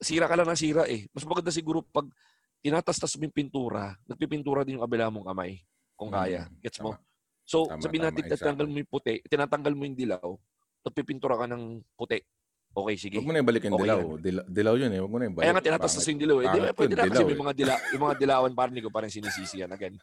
sira ka lang ng sira eh. Mas maganda siguro pag tinatastas mo yung pintura, nagpipintura din yung kabila mong kamay kung kaya. Gets mo? So, sabihin natin, tinatanggal mo yung puti, tinatanggal mo yung dilaw, nagpipintura ka ng puti. Okay, sige. Huwag mo na ibalik yung Okay dilaw. Dilaw yun eh. Huwag mo na ibalik. Kaya nga tinatastas yung dilaw eh. Di ba, pwede na kasi may mga dilawan parang ko parang sinisisi yan again.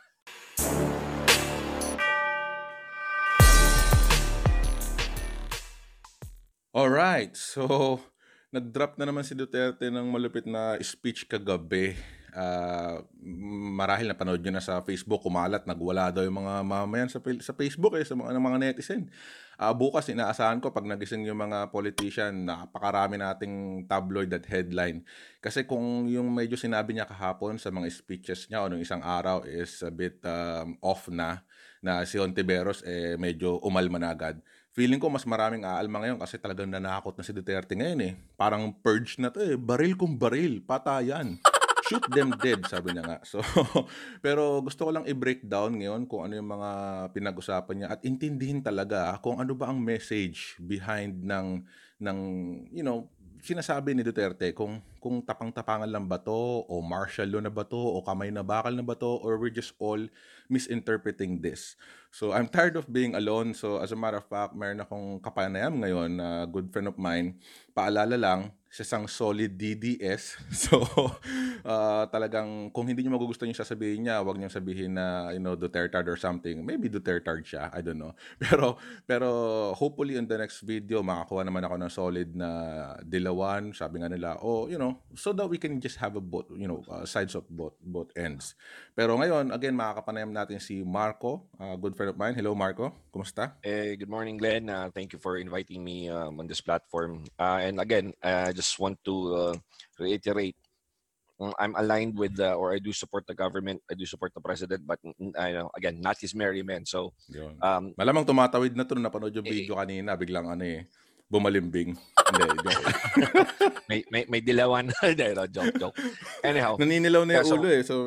Alright. So, nag-drop na naman si Duterte ng malupit na speech kagabi. Marahil napanood nyo na sa Facebook, kumalat, nagwala daw yung mga mamayan sa Facebook sa mga netizen. Bukas inaasahan ko pag nagising yung mga politician, napakarami nating tabloid at headline. Kasi kung yung medyo sinabi niya kahapon sa mga speeches niya o nung isang araw is a bit off na si Hontiveros medyo umalma na agad. Feeling ko mas maraming aalma ngayon kasi talagang nanakot na si Duterte ngayon eh. Parang purge na to eh. Baril kung baril, patayan. Shoot them dead, sabi niya nga. So, pero gusto ko lang i-breakdown ngayon kung ano yung mga pinag-usapan niya at intindihin talaga kung ano ba ang message behind ng sinasabi ni Duterte, kung tapang-tapangan lang ba to o martial law na ba to o kamay na bakal na ba to or we're just all misinterpreting this. So I'm tired of being alone. So as a matter of fact, meron akong kapanayam ngayon na good friend of mine. Paalala lang, isang solid DDS. So talagang kung hindi niyo magugustuhan yung sasabihin niya, wag niyong sabihin na Dutertard or something. Maybe Dutertard siya, I don't know. Pero hopefully in the next video makakuha naman ako ng solid na dilawan, sabi nga nila, so that we can just have a both, sides of both ends. Pero ngayon, again, makakapanayam natin si Marco, good friend of mine. Hello, Marco. Kumusta? Good morning, Glenn. Thank you for inviting me on this platform. And again, I just want to reiterate, I'm aligned with or I do support the government. I do support the president, but again, not his merry men. So, malamang tumatawid na to nung napanood yung video kanina, biglang bumalimbing. Hindi, joke. may dilawan. Joke. Anyhow. Naninilaw na yung ulo eh. So,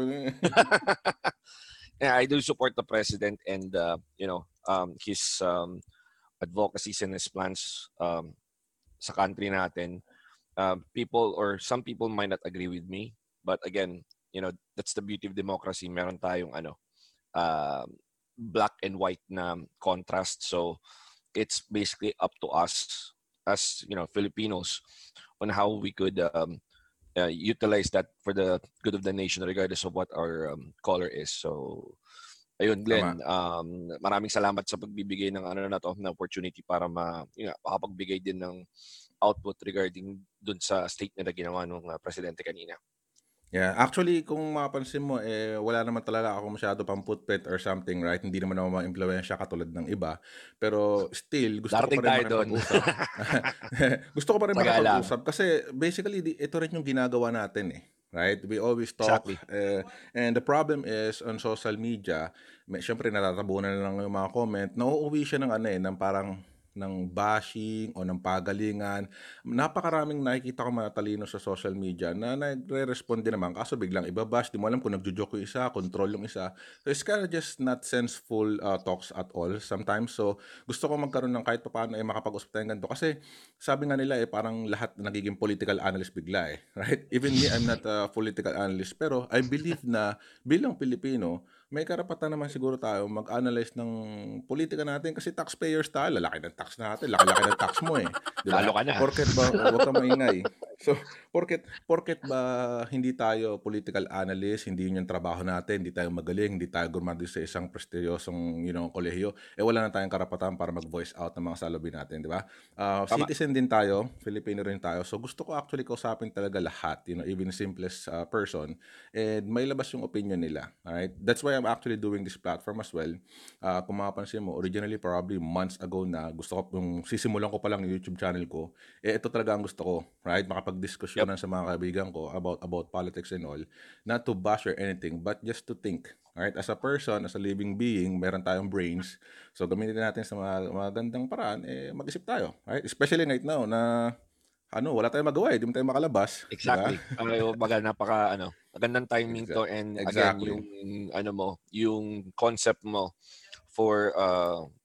yeah, I do support the president and, his advocacies and his plans sa country natin. Some people might not agree with me, but again, that's the beauty of democracy. Meron tayong black and white na contrast. So it's basically up to us as Filipinos on how we could utilize that for the good of the nation regardless of what our color is. So ayun, Glenn, maraming salamat sa pagbibigay ng ng opportunity para makapagbigay din ng output regarding dun sa statement na ginawa ng presidente kanina. Yeah, actually, kung mapansin mo, wala naman talaga ako masyado pang putpet or something, right? Hindi naman ako ma-impluwensya katulad ng iba. Pero still, gusto ko pa rin makipag-usap. Gusto ko pa rin makipag-usap kasi basically, ito rin yung ginagawa natin eh. Right? We always talk. Exactly. And the problem is, on social media, syempre natatabunan na lang yung mga comment, nauuwi siya ng parang ng bashing o ng pagalingan. Napakaraming nakikita ko matalino sa social media na nagre-respond din naman kaso biglang iba-bash. Di mo alam kung nagjo-joke yung isa, control yung isa. So it's kind of just not senseful talks at all sometimes. So gusto ko magkaroon ng kahit paano makapag-usap tayong ganito. Kasi sabi nga nila parang lahat nagiging political analyst bigla right? Even me, I'm not a political analyst. Pero I believe na bilang Pilipino, may karapatan naman siguro tayo mag-analyze ng politika natin kasi taxpayers tayo. Lalaki ng tax natin. Laki-laki ng tax mo Diba? Lalo ka na. Porket ba, huwag ka maingay. So, porket ba hindi tayo political analyst, hindi yun yung trabaho natin, hindi tayo magaling, hindi tayo gumado sa isang prestigyosong kolehiyo, wala na tayong karapatan para mag-voice out ng mga saloobin natin, di ba? Citizen din tayo, Filipino rin tayo. So, gusto ko actually kausapin talaga lahat, even the simplest person, and may labas yung opinion nila. Alright? That's why I'm actually doing this platform as well. Kung mapapansin mo, originally probably months ago na gusto ko, yung sisimulan ko pa lang yung YouTube channel ko, ito talaga ang gusto ko, right? Makapag-diskusyonan sa mga kaibigan ko about politics and all, not to bash or anything, but just to think. Alright? As a person, as a living being, meron tayong brains. So, gamitin natin sa mga magandang paraan, mag-isip tayo. Right? Especially right now na wala tayong magawa hindi mo tayo makalabas. Exactly. Diba? Magandang timing to and exactly. Again, yung concept mo for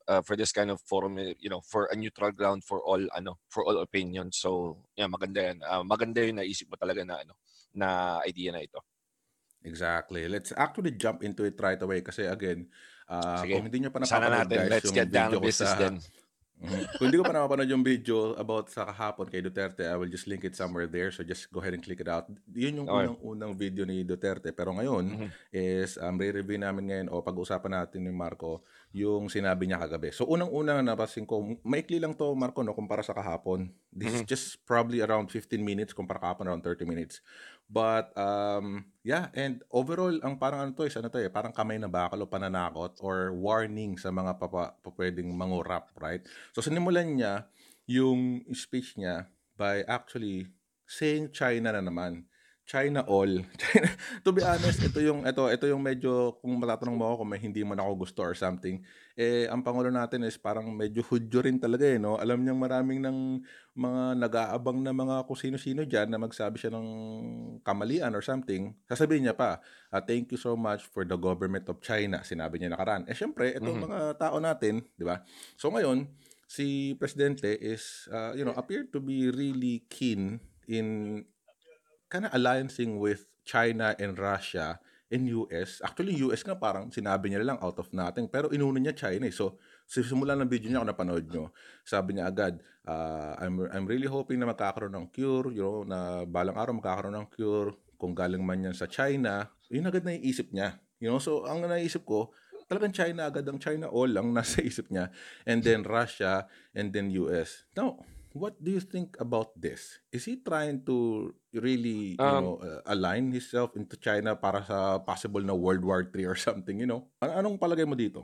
for this kind of forum, for a neutral ground for all opinions. So yeah, maganda yan. Maganda yung naisip mo talaga na idea na ito. Exactly. Let's actually jump into it right away kasi again, Sige, kung hindi nyo pa sana napapanood natin. guys Let's yung get down video to ko business sa then. Kung hindi ko pa napapanood yung video about sa kahapon kay Duterte, I will just link it somewhere there. So just go ahead and click it out. Yun yung Okay. unang video ni Duterte. Pero ngayon is re-review namin ngayon o pag-usapan natin ni Marco yung sinabi niya kagabi. So unang-una napasin ko, maikli lang to Marco no kumpara sa kahapon. This is just probably around 15 minutes kumpara kahapon around 30 minutes. But yeah, and overall ang parang parang kamay na bakal o pananakot or warning sa mga pwedeng mangurap, right? So sinimulan niya yung speech niya by actually saying China na naman. China all. China, to be honest, ito yung medyo kung matatanong mo ako kung may hindi man ako gusto or something, ang pangulo natin is parang medyo hudyo rin talaga no. Alam niyang maraming ng mga nag-aabang na mga kung sino-sino diyan na magsabi siya ng kamalian or something. Sasabihin niya pa, thank you so much for the government of China. Sinabi niya nakaraan. Syempre, itong mga tao natin, di ba? So ngayon, si Presidente is, appeared to be really keen in kind of alliancing with China and Russia and US. Actually, US nga parang sinabi niya lang out of nothing. Pero inuna niya China. So, simula ng video niya kung napanood nyo, sabi niya agad, I'm really hoping na magkakaroon ng cure, na balang araw magkakaroon ng cure kung galing man yan sa China. Yun agad na iisip niya. So ang naisip ko, talagang China agad, ang China all lang nasa isip niya. And then Russia, and then US. Now, what do you think about this? Is he trying to really, align himself into China para sa possible na World War III or something, Anong palagay mo dito?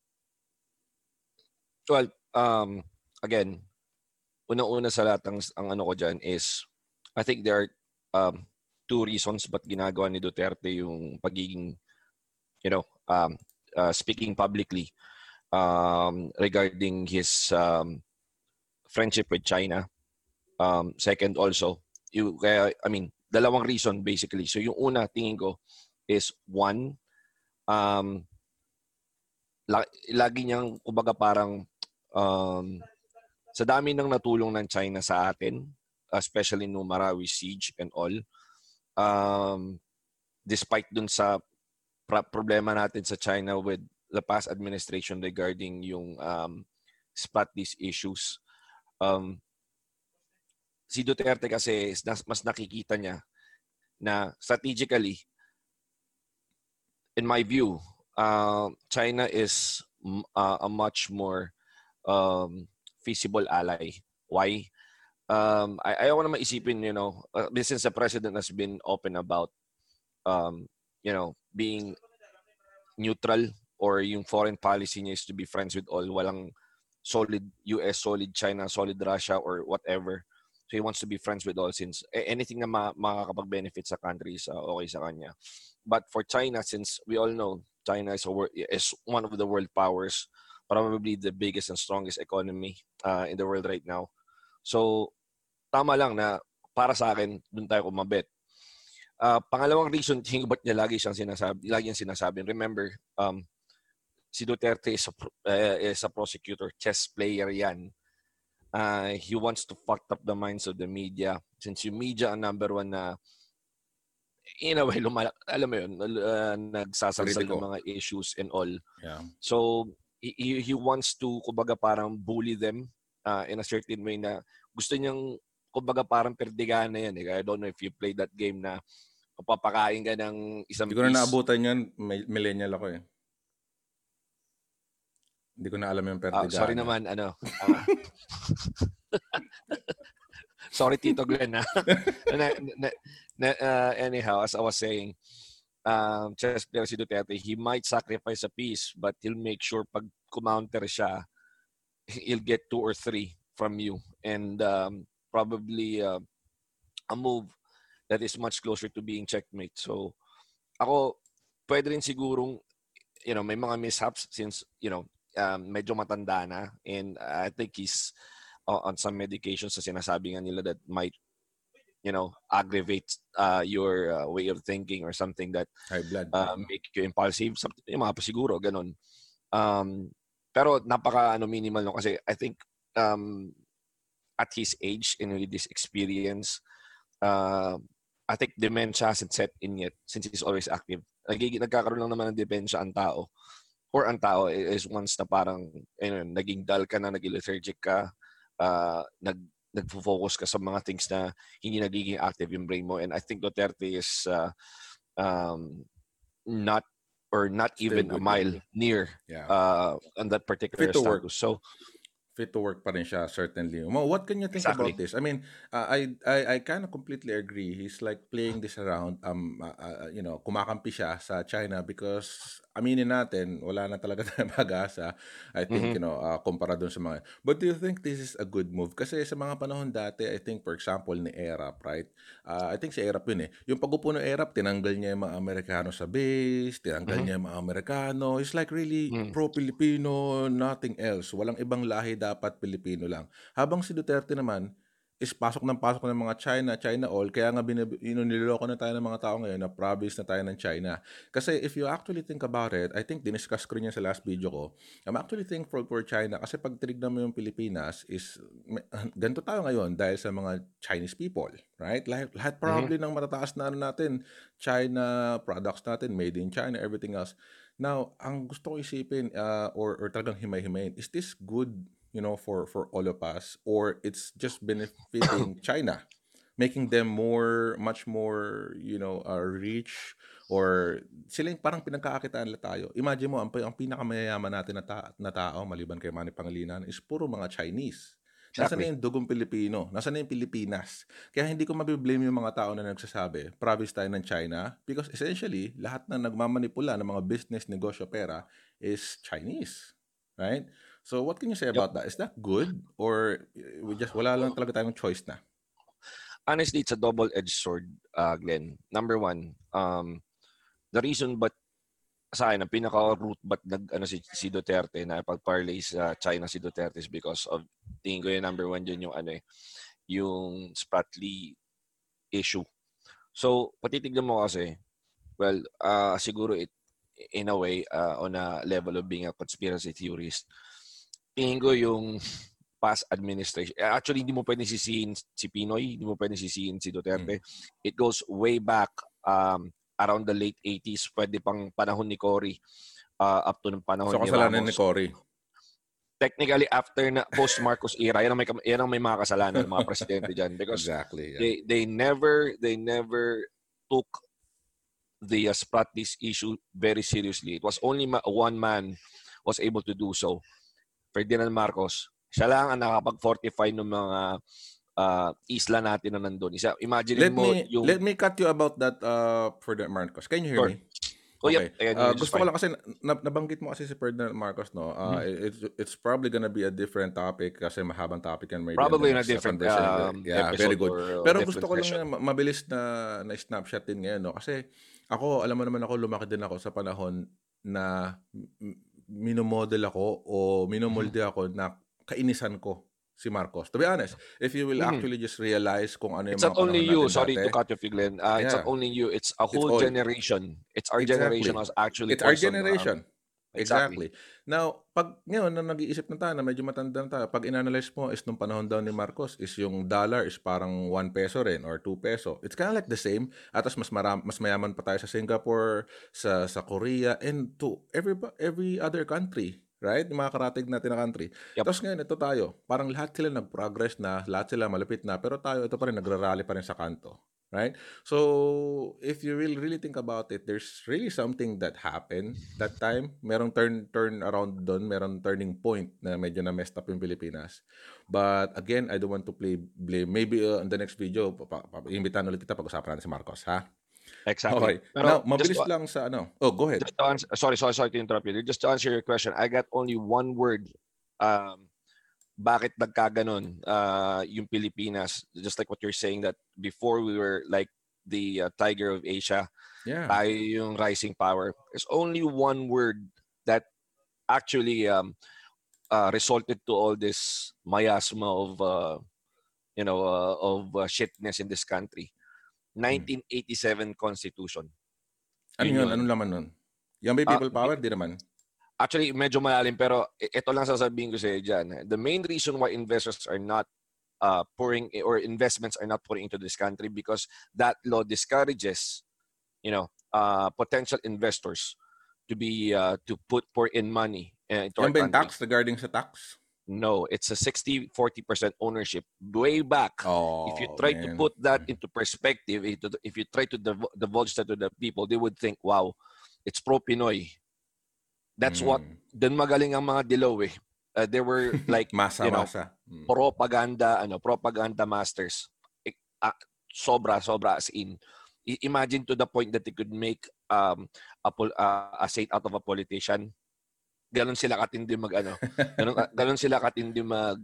Well, again, unang-una sa lahat ang ano ko dyan is, I think there are two reasons ba't ginagawa ni Duterte yung pagiging, speaking publicly regarding his friendship with China. Second also, dalawang reason basically. So yung una, tingin ko, is one, lagi niyang, kumbaga parang, sa dami ng natulong ng China sa atin, especially no Marawi siege and all, despite dun sa problema natin sa China with the past administration regarding yung spot these issues, si Duterte kasi mas nakikita niya na strategically, in my view, China is a much more feasible ally. Why? Ayaw ko na maisipin, since the president has been open about, being neutral or yung foreign policy niya is to be friends with all. Walang solid US, solid China, solid Russia, or whatever. So he wants to be friends with all since anything na makakapag-benefit sa country is okay sa kanya. But for China, since we all know China is one of the world powers, probably the biggest and strongest economy in the world right now. So tama lang na para sa akin, dun tayo kumabit. Pangalawang reason, tingin ko ba't niya lagi yung sinasabi. Remember, si Duterte is a prosecutor, chess player yan. He wants to fuck up the minds of the media. Since yung media ang number one na, in a way, alam mo yun, nagsasalsal ng mga issues and all. Yeah. So, he wants to, kumbaga parang bully them in a certain way na gusto niyang, kumbaga parang perdigahan na yan. I don't know if you played that game na papakain ka ng isang piece. Hindi ko na naabutan yan. Millennial ako eh. Hindi ko na alam yung perdigahan. Sorry naman, sorry, Tito Glenn. Anyhow, as I was saying, chess player si Duterte, he might sacrifice a piece, but he'll make sure pag kumounter siya, he'll get 2 or 3 from you. And probably a move that is much closer to being checkmate. So, ako, pwede rin sigurong, may mga mishaps since, medyo matanda na. And I think he's on some medications sa sinasabi nga nila that might, aggravate your way of thinking or something that high blood make you impulsive. Yung mga pa siguro, ganun. Pero minimal no kasi I think at his age and with this experience, I think dementia hasn't set in yet since he's always active. Nagkakaroon lang naman ng dementia ang tao. Or ang tao is once na parang naging dull ka na, naging lethargic ka, nagfo-focus ka sa mga things na hindi nagiging active yung brain mo. And I think Duterte is not Still even a good, mile near on that particular Fit to work. status. So Fit to work pa rin siya, certainly. What can you think exactly. about this? I mean, I kind of completely agree. He's like playing this around. Kumakampi siya sa China because aminin natin, wala na talaga tayong mag-asa. I think, kumpara dun sa mga. But do you think this is a good move? Kasi sa mga panahon dati, I think, for example, ni Erap, right? I think si Erap yun eh. Yung pag-upo ng Erap, tinanggal niya yung mga Amerikano sa base, tinanggal niya yung mga Amerikano. It's like really pro-Filipino, nothing else. Walang ibang lahi dapat Pilipino lang. Habang si Duterte naman is pasok ng mga China all. Kaya nga niloloko na tayo ng mga tao ngayon na province na tayo ng China. Kasi if you actually think about it, I think diniscuss ko rin yan sa last video ko, I'm actually thankful for China kasi pag tinignan mo yung Pilipinas is ganito tayo ngayon dahil sa mga Chinese people, right? Lahat probably ng matataas na natin, China, products natin, made in China, everything else. Now, ang gusto ko isipin or talagang himay-himayin, is this good for all of us, or it's just benefiting China, making them much more, rich, or sila yung parang pinagkakakitaan nila tayo. Imagine mo, ang pinakamayayaman natin na tao, maliban kay Manny Pangilinan, is puro mga Chinese. Nasaan na yung dugong Pilipino? Nasaan na yung Pilipinas? Kaya hindi ko mabiblame yung mga tao na nagsasabi, province tayo ng China, because essentially, lahat na nagmamanipula ng mga business, negosyo, pera is Chinese. Right? So what can you say about that? Is that good? Or wala lang talaga tayong choice na? Honestly, it's a double-edged sword, Glenn. Number one, the reason but sa akin, ang pinaka-root ba't si Duterte na pag-parlay sa China si Duterte is because of, tingin ko yung number one dyan yung Spratly issue. So, patitignan mo kasi, well, siguro in a way, on a level of being a conspiracy theorist, tingin ko yung past administration, actually hindi mo pwedeng sisihin si Pinoy, hindi mo pwedeng sisihin si Duterte. It goes way back around the late 80s, pwede pang panahon ni Cory, up to ng panahon ni Ramos. So kasalanan ni Cory? Technically, after na post-Marcos era, yan ang may mga kasalanan ng mga presidente dyan. Because exactly, yeah. they never took the Spratly's issue very seriously. It was only one man was able to do so. Ferdinand Marcos. Siya lang ang nakapag-fortify ng mga isla natin na nandun. Imagine Let me cut you about that Ferdinand Marcos. Can you hear me? Okay. Gusto ko lang kasi nabanggit mo kasi si Ferdinand Marcos, no? It's probably gonna be a different topic kasi mahabang topic yan, maybe probably in a different very good. Pero gusto ko lang mabilis na snapshot din ngayon, no? Kasi ako, alam mo naman ako, lumaki din ako sa panahon na minomodel ako o minomolde ako na kainisan ko si Marcos. To be honest, if you will actually just realize kung ano yung it's not only you, sorry to cut you, Figlen. It's not only you, it's a whole generation. It's our generation was actually. It's our generation. Exactly. Now, pag ngayon na nag-iisip na tayo, na medyo matanda na tayo, pag in-analyze mo is nung panahon daw ni Marcos is yung dollar is parang 1 peso rin or 2 peso. It's kind of like the same. Atas mas mayaman pa tayo sa Singapore, sa Korea, and to every other country. Right? Yung mga karatig natin na country. Tapos ngayon, ito tayo. Parang lahat sila nag-progress na, lahat sila malapit na, pero tayo ito pa rin, nagra-rally pa rin sa kanto. Right? So, if you really think about it, there's really something that happened that time. Merong turn around doon, merong turning point na medyo na messed up yung Pilipinas. But again, I don't want to blame. Maybe in the next video, imbitahan ulit kita pag-usapan natin si Marcos, ha? Exactly. Okay. Pero now, mabilis lang sa ano. Oh, go ahead. Sorry to interrupt you. Just to answer your question, I got only one word. Bakit nagkaganon yung Pilipinas, just like what you're saying, that before we were like the tiger of Asia, tayo yung rising power. There's only one word that actually resulted to all this miasma of shitness in this country. 1987 Constitution. Ano yun? Anong laman nun? Yung may people power? Di naman. Actually, medyo malalim pero ito lang sasabihin ko sa iyo dyan. The main reason why investors are not pouring or investments are not pouring into this country because that law discourages, potential investors to be to pour in money into Yan our ba yung country. tax regarding sa tax? No, it's a 60-40% ownership. Way back, if you try to Man. put that into perspective, if you try to divulge that to the people, they would think, wow, it's pro-Pinoy. That's what, dun magaling ang mga Dilaw eh. They were like, Masa. propaganda masters. Sobra as in. Imagine to the point that they could make a saint out of a politician. Ganon sila katindi ganon sila katindi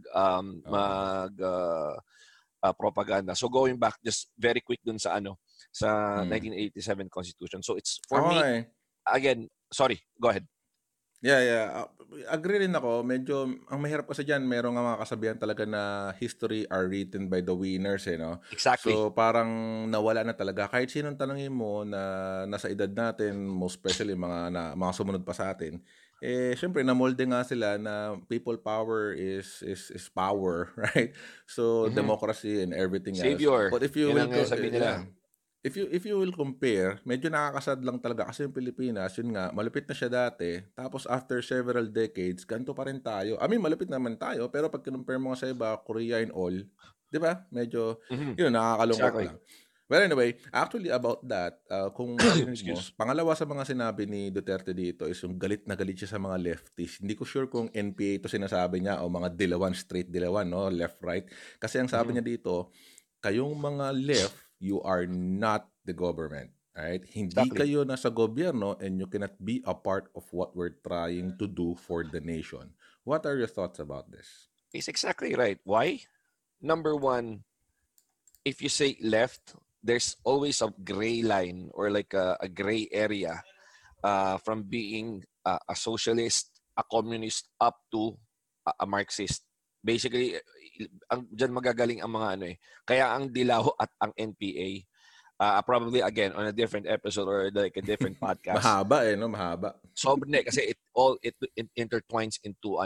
propaganda. So going back just very quick dun sa 1987 Constitution. So it's for me again, sorry, go ahead. Yeah. Agree rin ako. Medyo, ang mahirap kasi dyan, merong mga kasabihan talaga na history are written by the winners, no? Exactly. So, parang nawala na talaga. Kahit sinong tanongin mo na nasa edad natin, most especially mga sumunod pa sa atin, syempre, namolde nga sila na people power is power, right? So, democracy and everything Savior. else. But if you will sabihin nila. If you will compare, medyo nakakasad lang talaga kasi yung Pilipinas, yun nga, malupit na siya dati. Tapos after several decades, ganito pa rin tayo. I mean, malupit naman tayo, pero pag kinumpare mo nga sa iba, Korea and all, di ba? Medyo, yun, nakakalungkot lang. Well, anyway, actually about that, kung marinig mo, pangalawa sa mga sinabi ni Duterte dito is yung galit na galit siya sa mga lefties. Hindi ko sure kung NPA ito sinasabi niya o mga Dilawan, straight Dilawan, no? Left, right. Kasi ang sabi niya dito, kayong mga left, you are not the government, right? Hindi kayo nasa gobyerno and you cannot be a part of what we're trying to do for the nation. What are your thoughts about this? It's exactly right. Why? Number one, if you say left, there's always a gray line or like a gray area from being a socialist, a communist, up to a Marxist. Basically, dyan magagaling ang mga Kaya ang Dilaw at ang NPA, probably again on a different episode or like a different podcast. Mahaba no? Mahaba. Sobrang kasi it intertwines into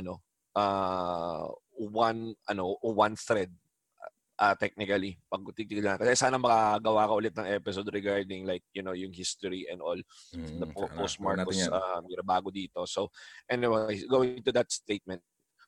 one thread. Technically, pag titignan. Kasi sana makagawa ka ulit ng episode regarding like, yung history and all, the post-Marcos bago dito. So, anyway, going to that statement,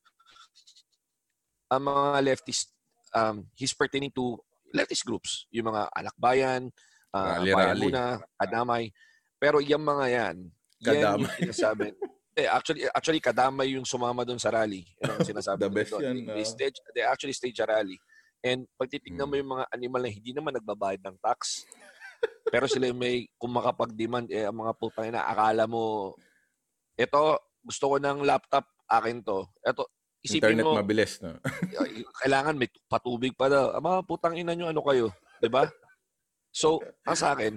ang mga leftist, he's pertaining to leftist groups, yung mga Alakbayan, Bayan Muna, Kadamay. Pero yung mga yan yung sinasabi. Actually, Kadamay yung sumama doon sa rally. Yan ang sinasabi. The best yan. They actually stage a rally. And pag titignan mo yung mga animal na hindi naman nagbabayad ng tax, pero sila may, kung makapag-demand, ang mga putang ina, akala mo, ito, gusto ko ng laptop, akin to. Ito, isipin internet mo, mabilis, no? kailangan may patubig pa daw. Mga putang ina nyo, ano kayo? Diba? So, ang sa akin,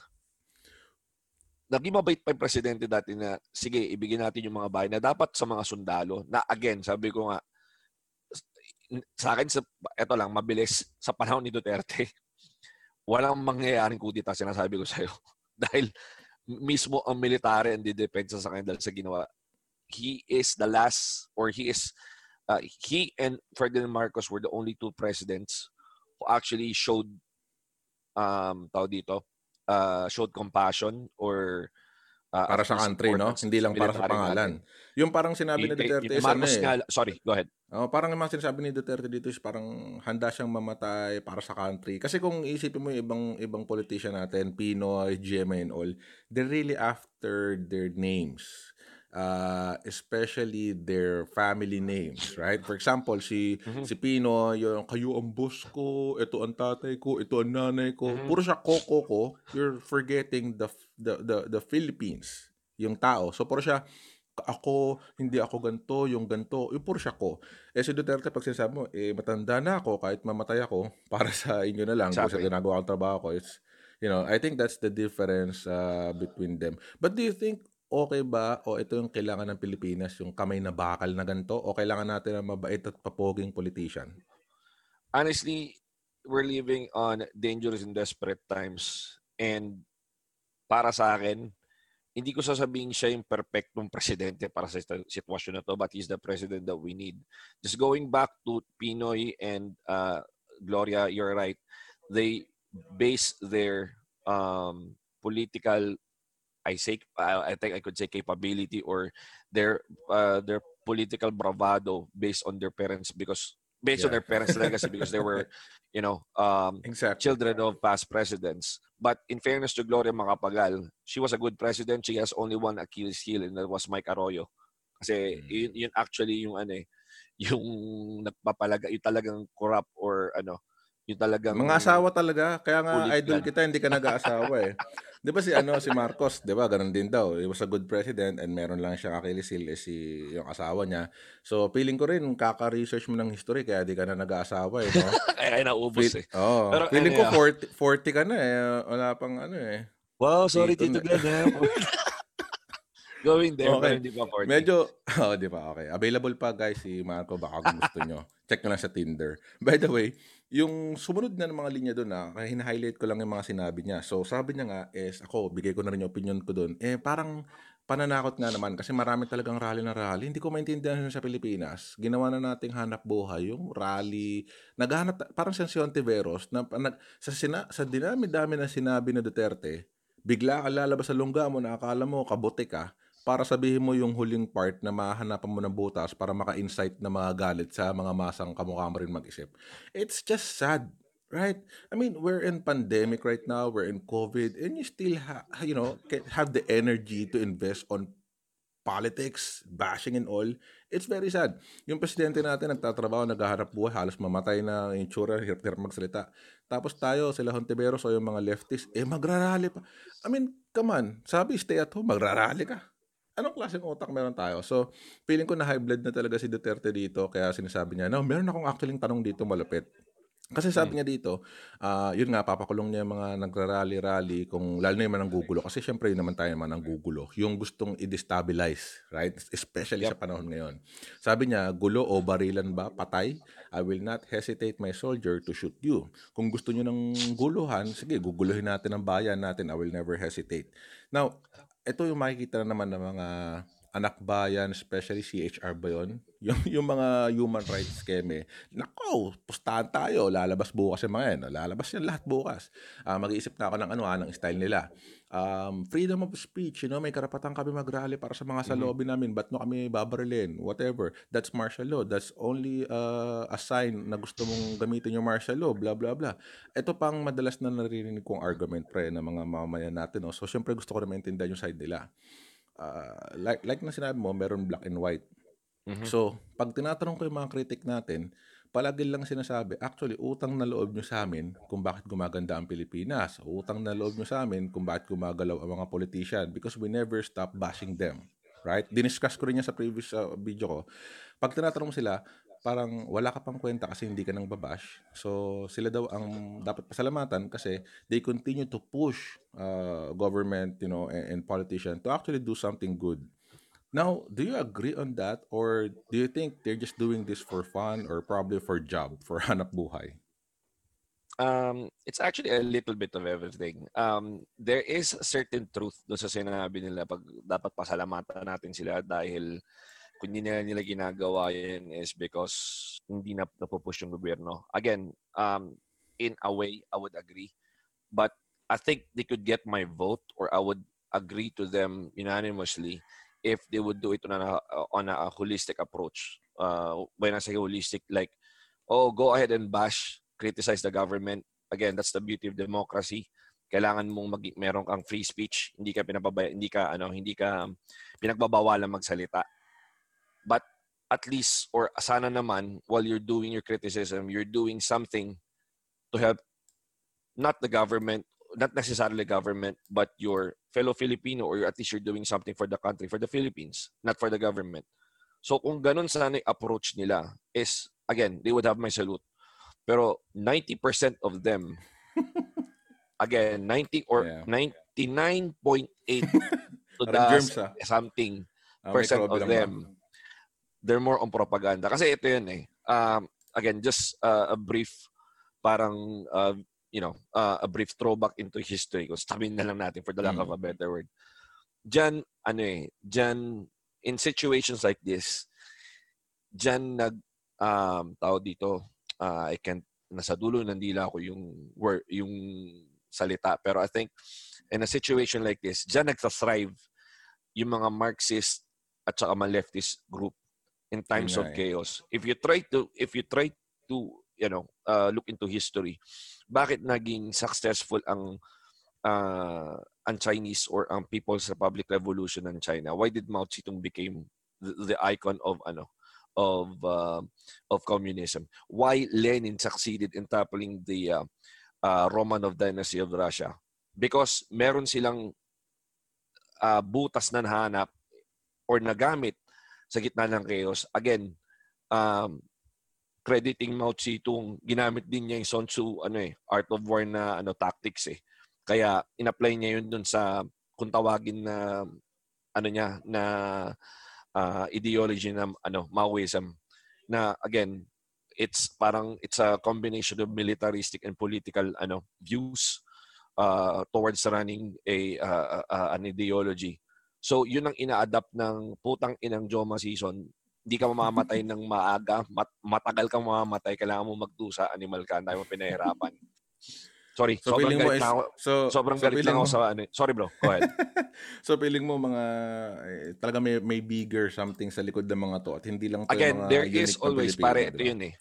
naging mabait pa yung presidente dati na, sige, ibigin natin yung mga bahay na dapat sa mga sundalo. Na again, sabi ko nga, sa akin, eto lang, mabilis, sa panahon ni Duterte, walang mangyayaring kudita, sinasabi ko sa'yo. Dahil mismo ang military and depensa sa kanya dahil sa ginawa. He is the last, or he and Ferdinand Marcos were the only two presidents who actually showed showed compassion or para sa country, no? Hindi lang para sa pangalan. Natin. Yung parang sinabi ni Duterte is sorry, go ahead. Parang yung mga sinasabi ni Duterte dito is parang handa siyang mamatay para sa country. Kasi kung isipin mo yung ibang politician natin, Pinoy, GMA and all, they're really after their names. Especially their family names, right? For example, si Pino, yung kayo ang boss ko, ito ang tatay ko, ito ang nanay ko. Puro siya ko. You're forgetting the Philippines, yung tao. So puro siya ako, hindi ako ganto, yung ganto, yung puro siya ko. Si Duterte, pag sinasabi mo, matanda na ako, kahit mamatay ako, para sa inyo na lang, kung sa ginagawa kong trabaho ko, it's, I think that's the difference between them. But do you think, okay ba, o ito yung kailangan ng Pilipinas, yung kamay na bakal na ganito, o kailangan natin ng mabait at papoging politician? Honestly, we're living on dangerous and desperate times. And para sa akin, hindi ko sasabihin siya yung perfectong presidente para sa sitwasyon na to, but he's the president that we need. Just going back to Pinoy and Gloria, you're right. They base their political, I think I could say capability, or their political bravado based on their parents, based on Yeah. their parents' legacy, because they were, Exactly. children of past presidents. But in fairness to Gloria Macapagal, she was a good president. She has only one Achilles heel, and that was Mike Arroyo. Kasi yun actually yung yung nagpapalaga, yung talagang corrupt, or yung talagang Mga asawa talaga. Kaya nga idol hooligan. kita, hindi ka nag-aasawa eh. 'Di ba si Marcos, 'di ba? Ganun din daw. He was a good president and meron lang siyang Achilles heel yung asawa niya. So feeling ko rin kaka-research mo ng history kaya di ka na nag-aasawa eh, no? Kaya naubos eh. Pero Feeling ko anyhow, 40 ka na eh. Wala pang eh. wow, sorry Tito Tito na. Glenn. Going there, pero Okay. hindi pa 40. Medyo, di ba? Okay. Available pa guys si Marco, baka kung gusto nyo. Check nyo lang sa Tinder. By the way, yung sumunod na ng mga linya doon hina-highlight ko lang yung mga sinabi niya. So, sabi niya nga is, ako, bigay ko na rin yung opinion ko doon. Parang pananakot nga naman kasi marami talagang rally na rally. Hindi ko maintindihan yun sa Pilipinas. Ginawa na nating hanap buhay, yung rally. Naghahanap, parang si Ontiveros, sa dinami-dami na sinabi na Duterte, bigla ka lalabas sa lungga mo na akala mo kabote ka, para sabihin mo yung huling part na mahanapan mo ng butas para maka-insight na mga galit sa mga masang kamukha mo rin mag-isip. It's just sad, right? I mean, we're in pandemic right now, we're in COVID, and you still have the energy to invest on politics, bashing and all. It's very sad. Yung presidente natin nagtatrabaho, naghahanap buhay, halos mamatay na yung tsura, hirap-hirap magsalita. Tapos tayo, sila Hontiveros o yung mga leftists, magrarally pa. I mean, come on, sabi stay at home, magrarally ka. Anong klaseng utak meron tayo? So, feeling ko na high blood na talaga si Duterte dito, kaya sinasabi niya, no, meron akong actually tanong dito malupit. Kasi sabi niya dito, yun nga, papakulong niya yung mga nagrarally-rally, kung lalo na yung mga nanggugulo. Kasi syempre yun naman tayo naman nanggugulo. Yung gustong i-destabilize, right? Especially sa panahon ngayon. Sabi niya, gulo o barilan ba, patay? I will not hesitate my soldier to shoot you. Kung gusto niyo ng guluhan, sige, guguluhin natin ang bayan natin. I will never hesitate. Now, ito yung makikita na naman ng mga anak bayan, especially CHR ba yun? Yung mga human rights scheme. Nako, pustahan tayo. Lalabas bukas yung mga yan. Lalabas yan lahat bukas. Mag-iisip na ako ng anong style nila. Freedom of speech, may karapatan kami mag-rally para sa mga salobin namin. Ba't mo kami babarilin? Whatever. That's martial law. That's only a sign na gusto mong gamitin yung martial law. Blah, blah, blah. Ito pang madalas na naririnig kong argument ng mga mamamayan natin. No? So, syempre gusto ko na maintindihan yung side nila. Like na sinabi mo, meron black and white. So, pag tinatanong ko yung mga critic natin, palagi lang sinasabi, actually, utang na loob nyo sa amin kung bakit gumaganda ang Pilipinas. Utang na loob nyo sa amin kung bakit gumagalaw ang mga politician because we never stop bashing them. Right? Diniscuss ko rin yan sa previous video ko. Pag tinatanong sila, parang wala ka pang kwenta kasi hindi ka nang babash. So, sila daw ang dapat pasalamatan kasi they continue to push government, and politician to actually do something good. Now, do you agree on that or do you think they're just doing this for fun or probably for job, for hanap buhay? It's actually a little bit of everything. There is a certain truth doon sa sinabi nila pag dapat pasalamatan natin sila dahil kung hindi nila ginagawa yan is because hindi na napupush yung gobyerno. Again, in a way, I would agree. But I think they could get my vote or I would agree to them unanimously if they would do it on a holistic approach. When I say holistic, like, go ahead and bash, criticize the government. Again, that's the beauty of democracy. Kailangan mong meron kang free speech, hindi ka pinagbabawalan magsalita. But at least, or sana naman, while you're doing your criticism, you're doing something to help not the government, not necessarily government, but your fellow Filipino, or at least you're doing something for the country, for the Philippines, not for the government. So kung ganun sana yung approach nila is, again, they would have my salute. Pero 90% of them, again, 90 or 99.8 to the something percent of them, they're more on propaganda. Kasi ito yun eh. Again, just a brief, parang, a brief throwback into history. Kung sabihin na lang natin for the lack of a better word. Diyan in situations like this, diyan tawag dito, I can't, nasa dulo ng dila ko yung salita, pero I think in a situation like this, diyan nagta-thrive yung mga Marxist at saka mga leftist group in times of chaos. If you try to look into history, bakit naging successful ang Chinese or ang People's Republic Revolution ng China? Why did Mao Zedong became the icon of communism? Why Lenin succeeded in toppling the Romanov dynasty of Russia? Because meron silang butas na nahanap or nagamit sa gitna ng chaos. Again, crediting Mao Zedong, ginamit din niya yung Sun Tzu, Art of War na tactics eh. Kaya in-apply niya yun dun sa kung tawagin na ideology na Maoism, na again, it's a combination of militaristic and political views towards running an ideology. So yun ang ina-adapt ng putang inang Joma season. Hindi ka mamamatay ng maaga, matagal kang mamamatay, kailangan mo magdusa, animal ka, tayo mo pinahirapan. Sorry, So sobrang feeling mo galit is lang ako. Sobrang galit lang ako sa Sorry bro, go ahead. So feeling mo mga talaga may bigger something sa likod ng mga to at hindi lang to Again, yung mga there unique is na always, Pilipino, pare, di ito ba? yun eh.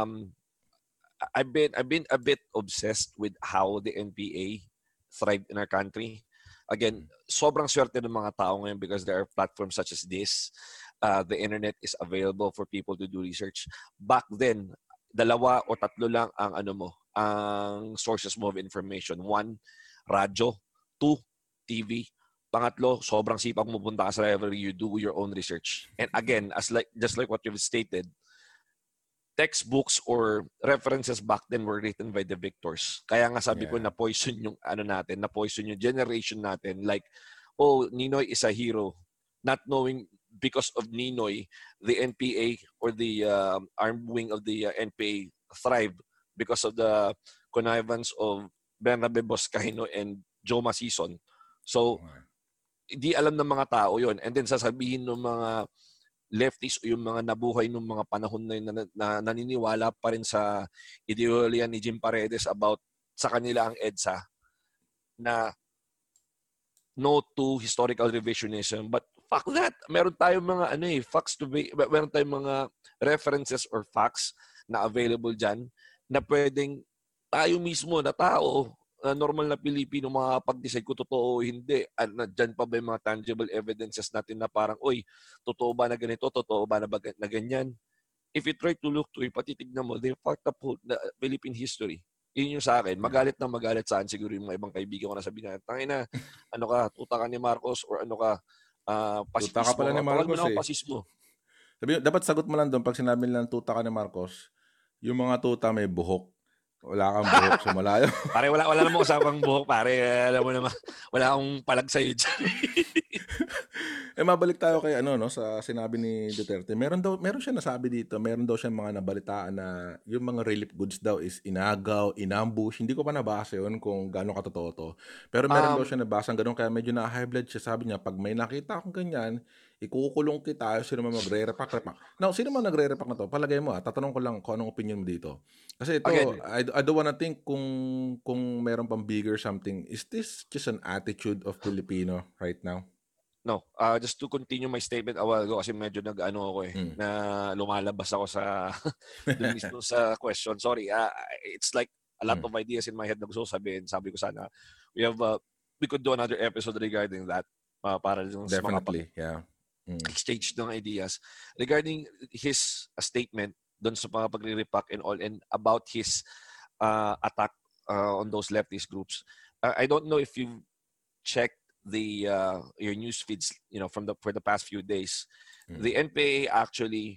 I've been a bit obsessed with how the NPA thrived in our country. Again, sobrang swerte ng mga tao ngayon because there are platforms such as this. The internet is available for people to do research. Back then, 2 o 3 lang ang ang sources mo of information. 1, radyo. 2, TV. Pangatlo, sobrang sipag mo punta ka sa library, you do your own research. And again, just like what you've stated, textbooks or references back then were written by the victors. Kaya nga sabi ko, na-poison yung na-poison yung generation natin. Like, Ninoy is a hero. Not knowing, because of Ninoy, the NPA or the armed wing of the NPA thrived because of the connivance of Bernabe Boscaino and Joma Sison. So, hindi alam ng mga tao yon. And then sasabihin ng mga leftists o yung mga nabuhay nung mga panahon na yun na naniniwala pa rin sa ideolohiya ni Jim Paredes about sa kanila ang EDSA na no to historical revisionism. But fuck that. Meron tayong mga meron tayong mga references or facts na available dyan na pwedeng tayo mismo na tao, na normal na Pilipino, makakapag-decide kung totoo o hindi. Dyan pa ba yung mga tangible evidences natin na parang, totoo ba na ganito? Totoo ba na ganyan? If you try to look to it, patitignan mo, they fucked up the Philippine history. Yun yung sa akin. Magalit na magalit saan siguro yung mga ibang kaibigan ko na sabihin na, tangina, tuta ka ni Marcos or pasismo. Tuta ka pala ni Marcos Tawag mo pasismo. Dapat sagot mo lang doon pag sinabi nilang tuta ka ni Marcos, yung mga tuta may buhok. Wala kang buhok sa malayo. Pare, wala namang usapang buhok, pare. Alam mo naman, wala akong palag sa'yo dyan. Mabalik tayo kay sa sinabi ni Duterte. Meron siya nasabi dito, meron daw siya mga nabalitaan na yung mga relief goods daw is inagaw, inambush. Hindi ko pa nabasa yun kung gaano katotoo to. Pero meron daw siya nabasang ganun, kaya medyo na-high blood siya. Sabi niya, pag may nakita akong ganyan, ikukulong kita, sino man magre-repack. Now, sino man nagre-repack na to? Palagay mo, tatanong ko lang kung anong opinion mo dito. Kasi ito, Again, I don't wanna think kung meron pang bigger something. Is this just an attitude of Filipino right now? No, just to continue my statement a while ago kasi medyo na lumalabas ako sa dun mismo sa question. Sorry, it's like a lot of ideas in my head na gusto sabihin. Sabi ko sana we could do another episode regarding that para sa Definitely, yeah. Exchange ng ideas regarding his statement doon sa mga pagre-repack and all, and about his attack on those leftist groups. I don't know if you've checked your news feeds, for the past few days. The NPA actually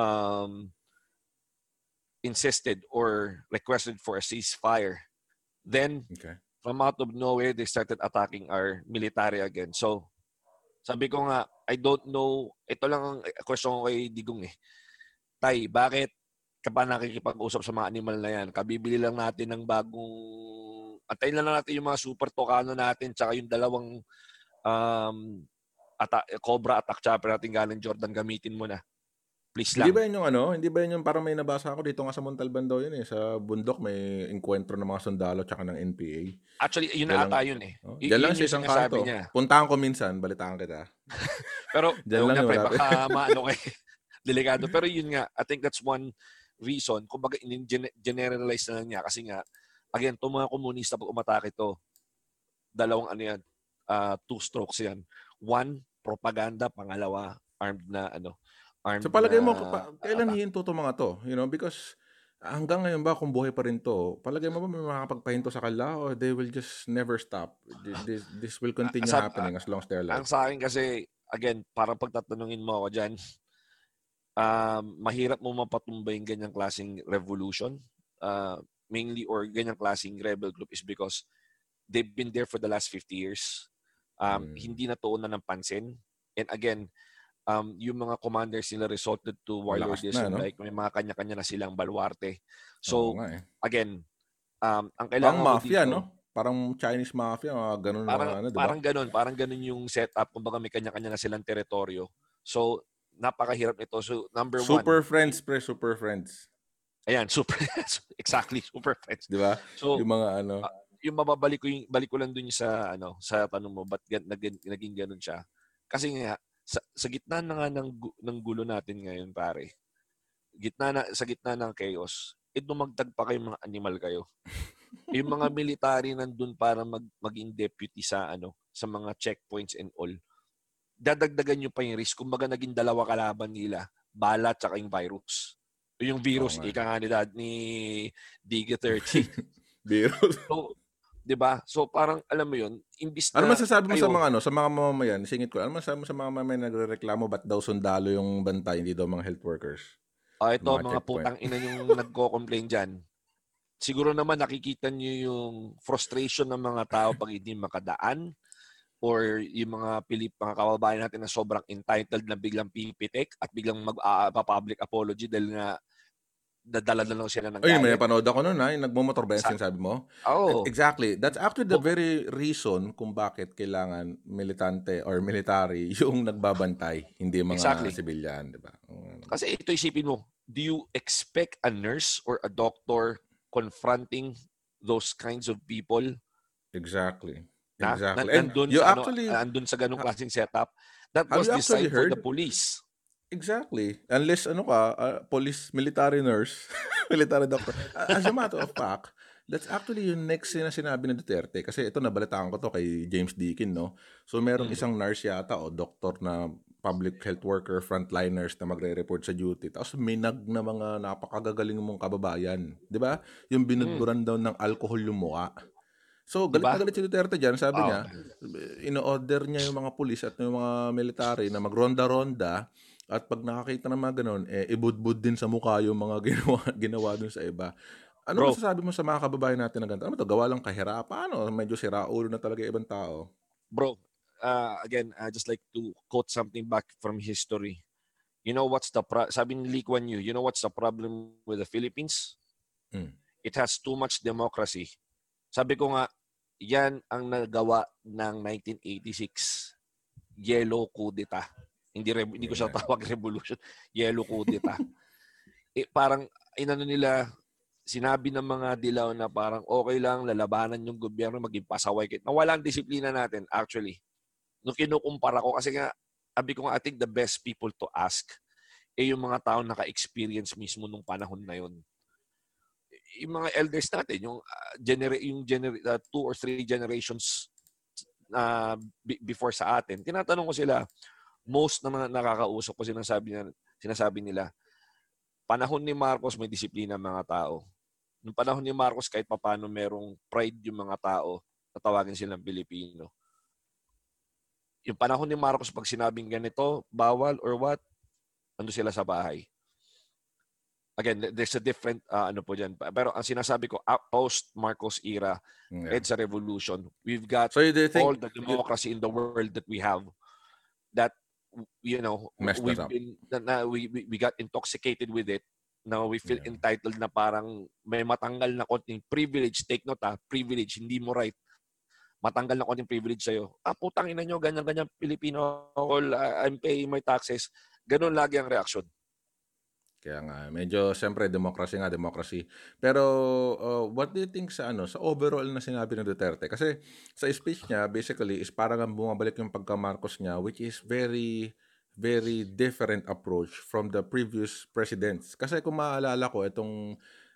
insisted or requested for a ceasefire. Then from out of nowhere, they started attacking our military again. So sabi ko nga, I don't know, ito lang ang question ko kay Digong eh. Tay, bakit ka pa nakikipag-usap sa mga animal na yan? Kabibili lang natin ng bagong, antayin lang natin yung mga super tokano natin tsaka yung dalawang Cobra attack chopper natin galing Jordan, gamitin mo na. Please Hindi lang. ba yun yung hindi ba yun yung parang may nabasa ako dito nga sa Montalban daw yun sa bundok may encuentro ng mga sundalo tsaka ng NPA. Actually, yun Diyan na lang, ata yun eh. diyan lang Yun sa yung isang sinasabi kanto. niya. Puntahan ko minsan, balitaan kita. Pero, Diyan huwag lang na yung pre, malapit. baka maano kayo. Delikado. Pero yun nga, I think that's one reason. Kumbaga, generalize na lang niya. Kasi nga, again, itong mga komunista pag umatake ito, dalawang two strokes yan. One, propaganda. Pangalawa, armed So palagay mo, kailan attack. hihinto to mga to? Because hanggang ngayon ba kung buhay pa rin to, palagay mo ba may makakapagpahinto sa kanila or they will just never stop? This will continue happening as long as they're alive. Ang sa akin kasi, again, parang pagtatanungin mo ako dyan, mahirap mo mapatumba yung ganyang klaseng revolution. Mainly or ganyang klaseng rebel group is because they've been there for the last 50 years. Hindi natuunan ng pansin. And again, yung mga commanders nila resorted to warlordism, like may mga kanya-kanya na silang baluarte. So, again, ang kailangan Parang mafia, dito, no? Parang Chinese mafia, ganun diba? Parang ganun yung setup. Kumbaga may kanya-kanya na silang teritoryo. So, napakahirap nito. So, number Super one. friends, pre. Super friends. Ayan, exactly, super friends. Diba? So, yung mga yung balik ko lang dun sa tanong mo, ba't naging ganun siya? Kasi nga, sa gitna na nga ng gulo natin ngayon, pare, sa gitna ng chaos, dumagdag pa kayong mga animal kayo. Yung mga military nandun para maging deputy sa mga checkpoints and all. Dadagdagan nyo pa yung risk. Kumbaga naging dalawa kalaban nila, bala at yung virus. Yung virus, ika nga ni Diga-13. Virus. So, 'di ba? So parang alam mo 'yun, imbis na ano masasabi mo sa mga sa mga mamamayan? Singit ko. Ano masasabi mo sa mga mamamayan nagrereklamo ba't daw sundalo yung bantay, hindi daw mga health workers? Ito mga putang ina yung nagko-complain diyan. Siguro naman nakikita niyo yung frustration ng mga tao pag hindi makadaan or yung mga mga kababayan natin na sobrang entitled na biglang pipitik at biglang mag-public apology dahil nga dadala na lang sila ng galit. May panood ako nun yung nagmo-motor ba yung sinasabi mo? Oo. Exactly. That's actually the very reason kung bakit kailangan militante or military yung nagbabantay, hindi mga civilian, di ba? Kasi ito isipin mo, do you expect a nurse or a doctor confronting those kinds of people? Exactly. Nandun sa ganung klaseng setup. That was designed for the police. Exactly. Unless police, military nurse, military doctor. As a matter of fact, that's actually yung next na sinabi ng Duterte. Kasi ito, nabalitaan ko to kay James Deakin, no? So, merong isang nurse yata o doktor na public health worker, frontliners na magre-report sa duty. Tapos minag na mga napakagagaling mong kababayan. Di ba? Yung binudburan daw ng alcohol yung mukha. So, galit na galit si Duterte dyan. Sabi niya, ino-order niya yung mga pulis at yung mga military na magronda-ronda at pag nakakita ng mga ganun, ibudbud din sa mukha yung mga ginawa dun sa iba. Ano masasabi mo sa mga kababayan natin na ganito? Ano to? Gawa lang kahirapan o medyo siraulo na talaga ibang tao? Bro, again, I just like to quote something back from history. You know what's sabi ni Lee Kuan Yew, you know what's the problem with the Philippines? It has too much democracy. Sabi ko nga, yan ang nagawa ng 1986. Yellow coup d'etat. Hindi ko siya tawag revolution. Yellow coup d'etat. Parang sinabi ng mga dilaw na parang okay lang, lalabanan yung gobyerno, maging pasaway. Nawala ang disiplina natin, actually. Nung kinukumpara ko, kasi nga, sabi ko nga, I think the best people to ask yung mga tao naka-experience mismo nung panahon na yun. Yung mga elders natin, yung 2 or 3 generations before sa atin, tinatanong ko sila, most na mga nakakausap ko sinasabi nila, panahon ni Marcos may disiplina ang mga tao. Nung panahon ni Marcos, kahit paano merong pride yung mga tao, tatawagin silang Pilipino. Yung panahon ni Marcos, pag sinabing ganito, bawal or what, ando sila sa bahay. Again, there's a different po dyan. Pero ang sinasabi ko, post-Marcos era, it's a revolution. We've got all the democracy in the world that we have that, we got intoxicated with it. Now we feel entitled na parang may matanggal na konting privilege. Take note privilege, hindi mo right. matanggal na konting privilege sa'yo. Putang ina nyo, ganyan-ganyan, Pilipino, I'm paying my taxes. Ganun lagi ang reaksyon. Kaya nga, medyo siyempre democracy. Pero what do you think sa sa overall na sinabi ng Duterte? Kasi sa speech niya basically is parang ang bumabalik yung pagka-Marcos niya, which is very very different approach from the previous presidents. Kasi kung maalala ko itong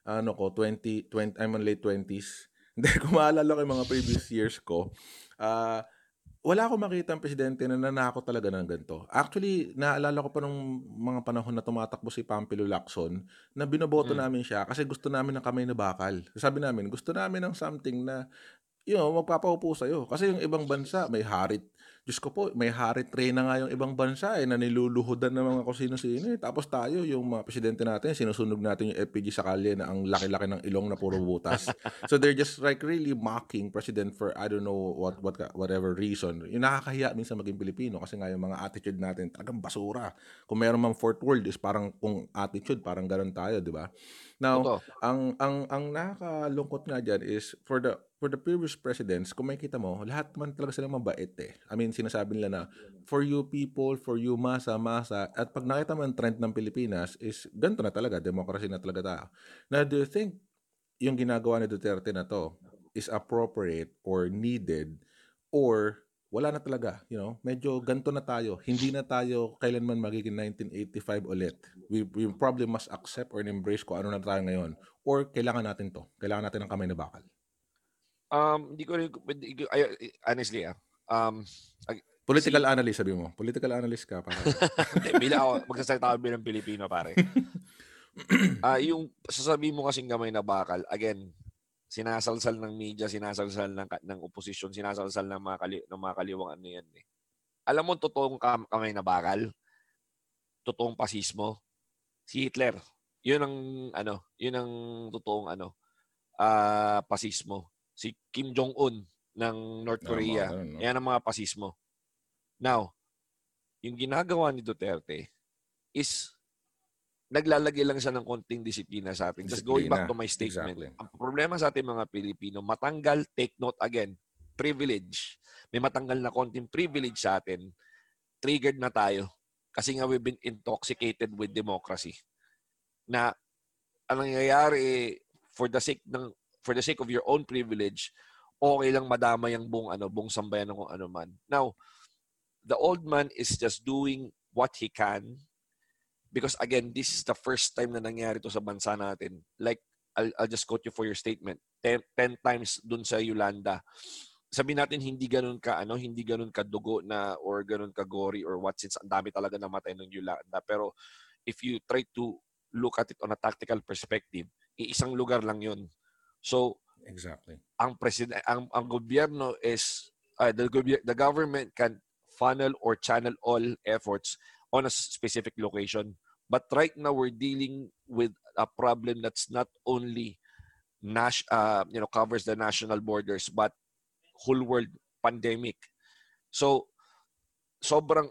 20 I'm on late 20s. Hindi, kung maalala ko yung mga previous years ko, ah wala akong makitang presidente na nanako talaga ng ganito. Actually, naalala ko pa nung mga panahon na tumatakbo si Pampilo Lacson na binoboto Mm. namin siya kasi gusto namin ng kamay na bakal. Sabi namin, gusto namin ng something na magpapaupo sa'yo. Kasi yung ibang bansa, may harit. Diyos ko po, may harit reyna nga yung ibang bansa na niluluhudan ng mga kung sino-sino. Tapos tayo, yung mga presidente natin, sinusunog natin yung FPG sa kalye na ang laki-laki ng ilong na puro butas. So they're just like really mocking president for I don't know whatever reason. Yung nakakahiya minsan maging Pilipino kasi nga yung mga attitude natin talagang basura. Kung meron mang fourth world is parang kung attitude, parang ganun tayo, di ba? Now, Totoo. ang nakakalungkot nga diyan is for the previous presidents, kung makikita mo, lahat naman talaga sila mabait eh. I mean, sinasabi nila na for you people, for you masa. At pag nakita mo ang trend ng Pilipinas is ganito na talaga, democracy na talaga tayo. Now, do you think yung ginagawa ni Duterte na to is appropriate or needed or wala na talaga, medyo ganito na tayo. Hindi na tayo kailanman magiging 1985 ulit. We probably must accept or embrace kung ano na tayo ngayon. Or kailangan natin to. Kailangan natin ng kamay na bakal. Hindi ko rin, honestly, Political analyst, sabi mo. Political analyst ka, pare. magsasalita ako bilang Pilipino, pare. Yung sasabihin mo kasing kamay na bakal, again, sinasalsal ng media, sinasalsal ng oposisyon, sinasalsal ng mga kaliwang ano yan eh. Alam mo, totoong kamay na bakal, totoong pasismo, si Hitler. Yun ang totoong pasismo. Si Kim Jong-un ng North Korea. Yan ang mga pasismo. Now, yung ginagawa ni Duterte is naglalagay lang siya ng konting disiplina sa atin. Just going back to my statement. Exactly. Ang problema sa ating mga Pilipino, matanggal, take note again, privilege. May matanggal na konting privilege sa atin, triggered na tayo. Kasi nga we've been intoxicated with democracy. Na ang nangyayari for the sake of your own privilege, okay lang madama yung buong sambayan ng kung ano man. Now, the old man is just doing what he can because again, this is the first time na nangyari to sa bansa natin. Like, I'll just quote you for your statement. 10 times dun sa Yolanda. Sabi natin hindi ganun ka dugo na or ganun ka gory or what since ang dami talaga namatay ng Yolanda. Pero if you try to look at it on a tactical perspective, isang lugar lang yun. So, exactly. Ang president, ang gobyerno is the government can funnel or channel all efforts on a specific location. But right now we're dealing with a problem that's not only covers the national borders but whole world pandemic. So sobrang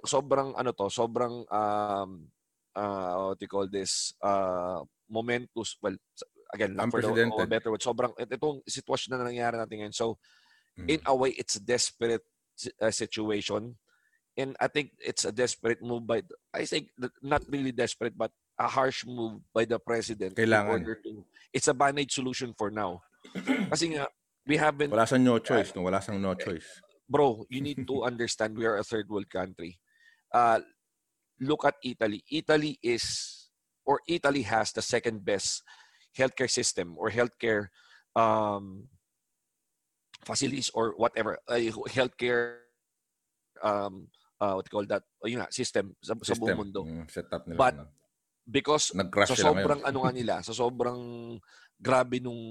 what do you call this momentous, well, again, for the better word, sobrang itong sitwasyon na nangyayari natin ngayon. So in a way it's a desperate situation. And I think it's a desperate move I think not really desperate, but a harsh move by the president. Kailangan. It's a band-aid solution for now. Kasi nga, we haven't... Wala sang no choice. Wala sang no choice. Bro, you need to understand we are a third world country. Look at Italy. Italy has the second best healthcare system or healthcare facilities or whatever. Healthcare what you call that, system sa buong mundo. Setup nila. But because sa sobrang sa sobrang grabe nung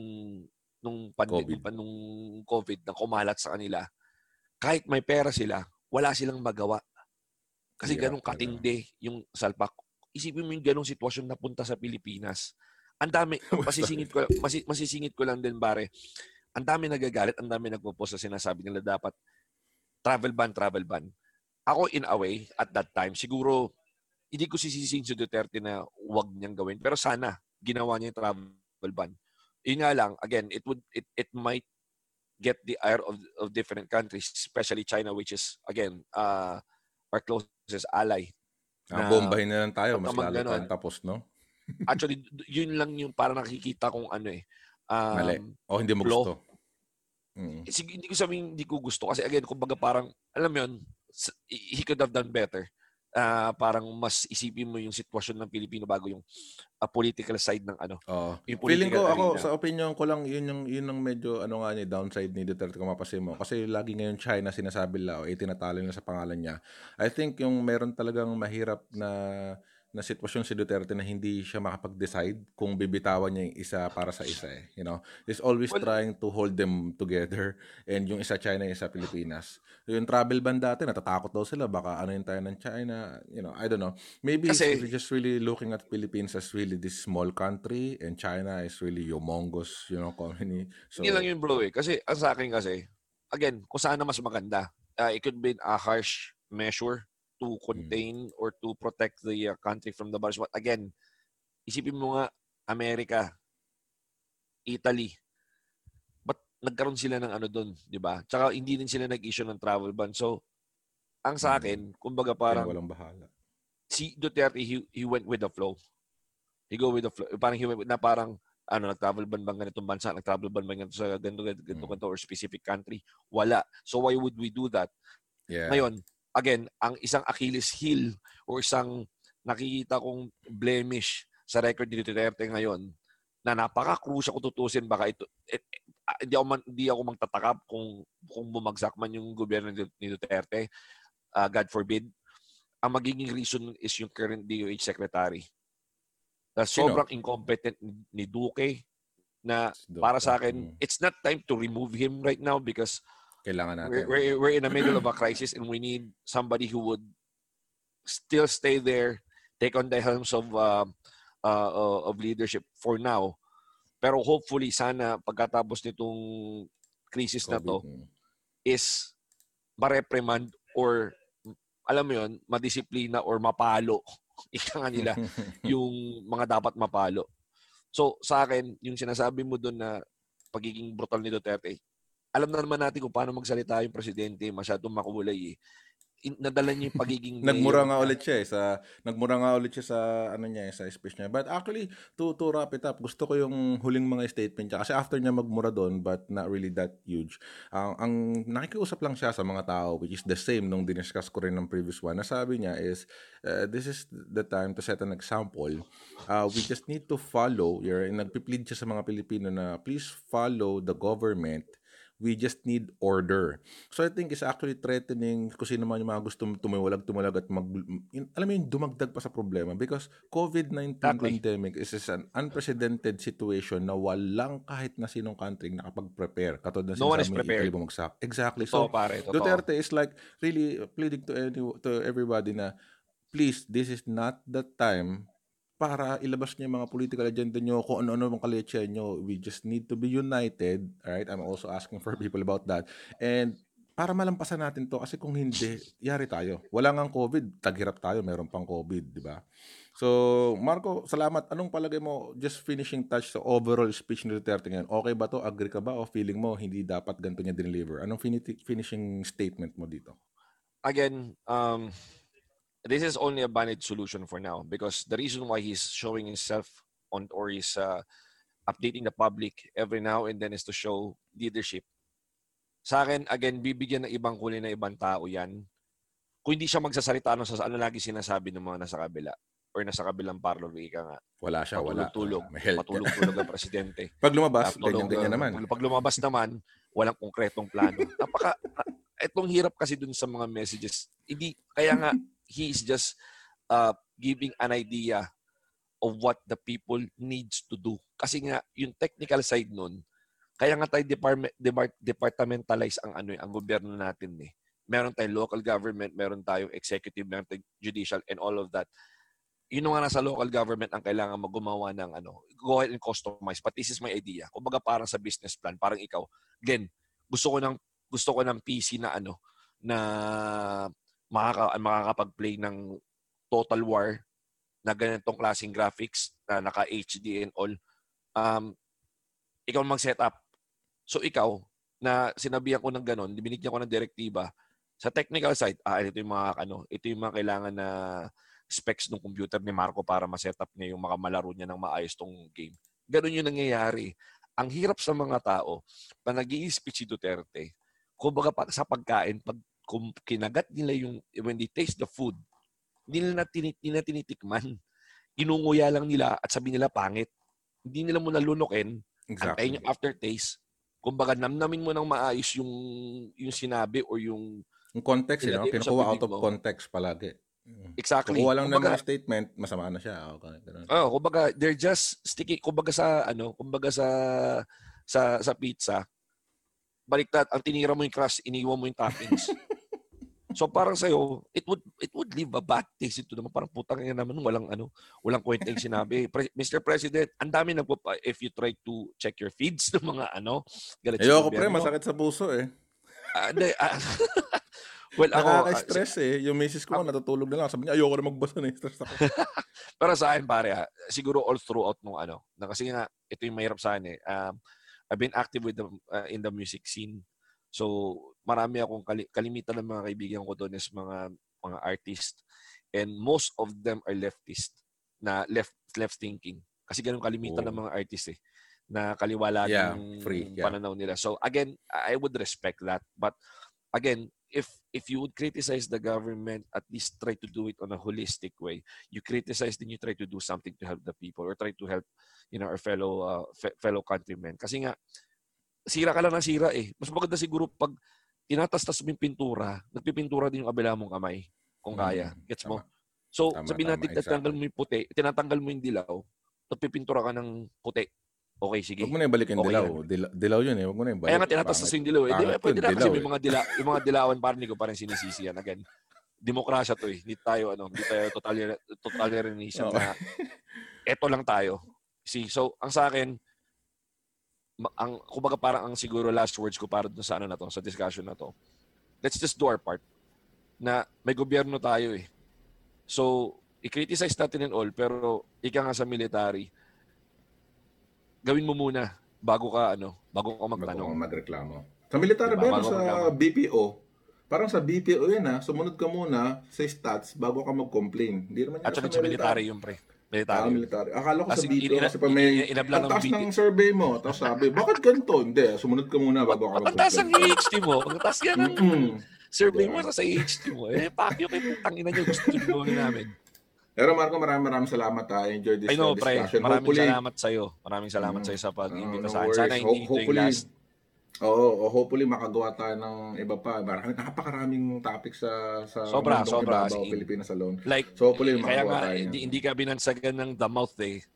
COVID na kumalat sa kanila, kahit may pera sila, wala silang magawa. Kasi ganun katindi yung salpak. Isipin mo yung ganung sitwasyon na punta sa Pilipinas. Ang dami, masisingit ko lang din, bare. Ang dami nagagalit, ang dami nagpo-post na sinasabi nila dapat travel ban. Ako, in a way, at that time, siguro, hindi ko sisisihin si Duterte na huwag niyang gawin. Pero sana, ginawa niya yung travel ban. Yun nga lang, again, it might get the ire of different countries, especially China, which is, again, our closest ally. Na Bombahin na lang tayo, wag mas naman lalo ganon. tayong tapos, no? Actually, yun lang yung para nakikita kong Mali. O hindi mo flaw. gusto. Mm. Hindi ko sabihin hindi ko gusto. Kasi again, kumbaga parang, alam mo yun, he could have done better. Parang mas isipin mo yung sitwasyon ng Pilipino bago yung political side ng yung Feeling political ko ako arena. sa opinion ko lang yun yung medyo ano nga ni downside ni Duterte kung mapasin mo kasi lagi ngayon China sinasabi nila o itinatalo nila sa pangalan niya. I think yung meron talagang mahirap na sitwasyon si Duterte na hindi siya makapag-decide kung bibitawan niya yung isa para sa isa eh, you know. He's always Well, trying to hold them together and yung isa China, yung isa Pilipinas. Yung travel ban dati natatakot daw sila baka ano yung tayo ng China, you know, I don't know. Maybe he's kasi just really looking at Philippines as really this small country and China is really humongous, you know, colony. hindi lang So, yun bro eh. Kasi ang sa akin kasi, again, kung saan na mas maganda, it could be a harsh measure to contain or to protect the country from the virus. But again, isipin mo nga, Amerika, Italy, ba't nagkaroon sila ng doon, di ba? Tsaka hindi din sila nag-issue ng travel ban. So, ang sa akin, kumbaga sila parang walang bahala. si Duterte, he went with the flow. He go with the flow. Parang he went with, na parang, nag-travel ban bang ganitong bansa? Nag-travel ban bang ganito sa ganito or specific country? Wala. So, why would we do that? Yeah. Ngayon, again, ang isang Achilles heel o isang nakikita kong blemish sa record ni Duterte ngayon na napaka-crucial kung tutusin baka ito hindi ako magtataka kung bumagsak man yung gobyerno ni Duterte, God forbid. Ang magiging reason is yung current DOH secretary. Na sobrang incompetent ni Duque na para sa akin, it's not time to remove him right now because kailangan natin. We're in the middle of a crisis and we need somebody who would still stay there, take on the helms of leadership for now. Pero hopefully, sana pagkatapos nitong crisis na to is ma-reprimand or alam mo yun, madisiplina or mapalo ika nga nila yung mga dapat mapalo. So sa akin, yung sinasabi mo doon na pagiging brutal ni Duterte, alam na naman natin kung paano magsalita yung presidente, masyadong makulay eh. Nadala niya yung pagiging nagmura nga ulit siya sa ano niya sa speech niya. But actually to wrap it up, gusto ko yung huling mga statement niya kasi after niya magmura doon but not really that huge. Ang nakikiusap lang siya sa mga tao which is the same nung diniscuss ko rin ng previous one. Nasabi niya is this is the time to set an example. We just need to follow nagpi-plead siya sa mga Pilipino na please follow the government. We just need order. So I think it's actually threatening kung sino man yung mga gusto tumulag at alam mo yung dumagdag pa sa problema because COVID-19 pandemic is an unprecedented situation na walang kahit na sinong country nakapag-prepare. Katulad na sinasabi mo, Italy bumagsak. Exactly. So Duterte is like really pleading to everybody na please, this is not the time para ilabas niyo yung mga political agenda niyo, kung ano-ano mga kaletsya niyo. We just need to be united, right? I'm also asking for people about that. And para malampasan natin to kasi kung hindi, yari tayo. Wala ngang COVID, taghirap tayo, meron pang COVID, di ba? So, Marco, salamat. Anong palagay mo, just finishing touch sa overall speech ni Duterte ngayon? Okay ba to? Agree ka ba? O feeling mo hindi dapat ganito niya deliver? Anong finishing statement mo dito? Again, this is only a band-aid solution for now because the reason why he's showing himself on or is updating the public every now and then is to show leadership. Sa akin, again, bibigyan ng ibang kulay na ibang tao yan. Kung hindi siya magsasalita sa ano lagi sinasabi ng mga nasa kabila or nasa kabilang parlor, ika nga. Wala siya, patulog-tulog. Patulog-tulog ang presidente. Pag lumabas, ganyan naman. Pag lumabas naman, walang konkretong plano. Itong hirap kasi dun sa mga messages. Kaya nga, he is just giving an idea of what the people needs to do. Kasi nga, yung technical side nun, kaya nga tayo departmentalize ang gobyerno natin eh. Meron tayong local government, meron tayong executive, meron tayong judicial, and all of that. Yun nga nasa local government ang kailangan gumawa ng go ahead and customize. But this is my idea. Kumbaga parang sa business plan, parang ikaw, Glenn, gusto ko ng PC na na makakapag-play ng Total War na ganitong klaseng graphics na naka-HD and all. Ikaw mag-set up. So ikaw, na sinabihan ko ng ganon, binigyan ko ng direktiba. Sa technical side, ito yung mga kailangan na specs ng computer ni Marco para ma-set up niya yung malaro niya ng maayos tong game. Ganon yung nangyayari. Ang hirap sa mga tao, pag nag-i-speech si Duterte, kumbaga sa pagkain, pag kinagat nila when they taste the food, hindi nila tinitikman. Inunguya lang nila at sabi nila pangit. Hindi nila muna lunukin. Antayin yung aftertaste. Kumbaga, namnamin mo ng maayos yung sinabi or yung context, kinukuha out of context palagi. Exactly. Kukuha lang ng mga statement, masama na siya. Okay, kumbaga, they're just sticky. Kumbaga sa pizza, baliktad, ang tinira mo yung crust, iniwan mo yung toppings. So parang sa'yo, it would leave a bad taste ito naman. Parang putang ina naman, walang kwenta yung sinabi. Mr. President, ang dami if you try to check your feeds ng mga galit sa gobyerno. Masakit sa puso eh. Well, nakaka-stress Yung misis ko natutulog na lang. Sabi niya, ayoko na magbasa na stress ako. Pero sa akin, pare, siguro all throughout nung na kasi nga, ito yung mahirap sa akin I've been active with in the music scene. So, marami akong kalimitan ng mga kaibigan ko doon is mga artist. And most of them are leftist, na left thinking. Kasi ganun kalimitan ng mga artist na kaliwala yung pananaw nila. So, again, I would respect that. But, again, if you would criticize the government, at least try to do it on a holistic way. You criticize, then you try to do something to help the people or try to help our fellow countrymen. Kasi nga, sira ka lang ng sira Mas maganda siguro pag tinatastas mo yung pintura, nagpipintura din yung kabila mong kamay kung kaya. Gets mo? So, sabihin natin, tinatanggal mo yung puti, tinatanggal mo yung dilaw, nagpipintura ka ng puti. Okay, sige. Huwag mo na ibalik yung dilaw. Dilaw yun Huwag mo na ibalik. Kaya nga tinatastas yung dilaw Pwede na kasi yung mga dilawan parang ko parang sinisisi yan. Again, demokrasya to Hindi tayo totalitarianism na eto lang tayo. See, so, ang sa akin, kumbaga parang ang siguro last words ko para dun sa sa discussion na to. Let's just do our part. Na may gobyerno tayo So, i-criticize natin and all, pero ika nga sa military, gawin mo muna bago ka magtanong. Bago ka magreklamo. Sa military ba sa BPO? Parang sa BPO yan sumunod ka muna sa stats bago ka mag-complain. Hindi naman at sa military yung pre. Military. Akala ko sa BPO kasi pa may tatas ng survey mo. Tapos sabi, bakit ganito? Hindi, sumunod ka muna bago ka mag-complain. Pagtaas ang EHT mo, pagtaas yan ang survey mo sa EHT mo. Pakyo kayo putang ina nyo. Gusto nyo gawin namin. Pero Marco, maraming salamat Enjoy this discussion. Maraming salamat sa'yo sa pag-imbita sa akin. Sana hindi ito yung last. Hopefully makagawa tayo ng iba pa. Napakaraming topics sa sobra Pilipinas alone. Like, so hopefully kaya nga hindi ka binansagan ng the mouth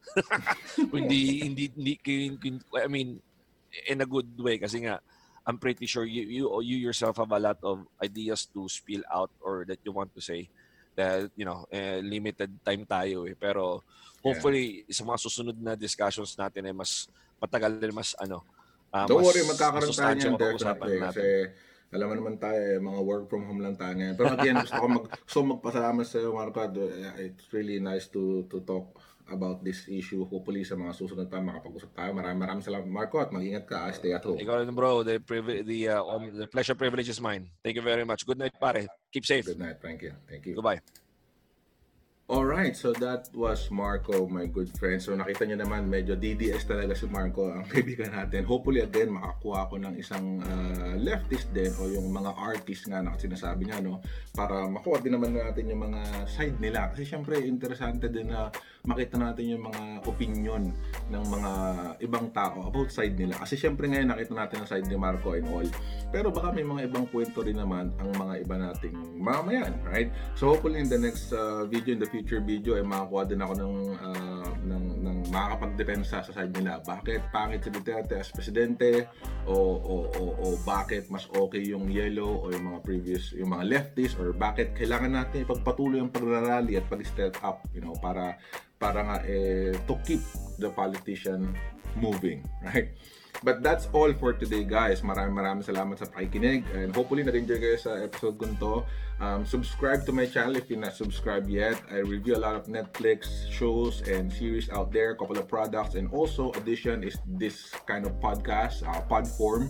hindi I mean in a good way kasi nga I'm pretty sure you yourself have a lot of ideas to spill out or that you want to say. That limited time tayo pero hopefully sa mga susunod na discussions natin ay mas matagal din don't worry, magkakaroon tayo niyan definitely kasi alam mo naman tayo mga work from home lang tayo ngayon. Pero again, gusto ko magpasalamat sa iyo Marco. It's really nice to talk about this issue. Hopefully sa mga susunod pa makapag-usap tayo. Maraming salamat Marco at mag-ingat ka. Stay at home. Ikaw rin bro, the pleasure privilege is mine. Thank you very much. Good night pare. Keep safe. Good night. Thank you. Goodbye. Alright, so that was Marco, my good friend. So nakita niyo naman, medyo DDS talaga si Marco, ang kaibigan natin. Hopefully again, makakuha ako ng isang leftist din o yung mga artist nga na sinasabi niya, para makuha din naman natin yung mga side nila. Kasi syempre, interesante din na makita natin yung mga opinion ng mga ibang tao about side nila. Kasi syempre ngayon nakita natin ang side ni Marco and all. Pero baka may mga ibang kwento rin naman ang mga iba nating mamayan, right? So hopefully in the next video, in the future video, ay makakuha din ako ng makakapagdepensa sa side nila. Bakit pangit si Duterte as presidente o bakit mas okay yung yellow o yung mga previous, yung mga leftists, or bakit kailangan natin ipagpatuloy ang pagrarally at pag-step up, para nga to keep the politician moving, right? But that's all for today, guys. Maraming salamat sa pakikinig and hopefully na-enjoy kayo sa episode ko to. Subscribe to my channel if you're not subscribed yet. I review a lot of Netflix shows and series out there, a couple of products, and also addition is this kind of podcast, pod form.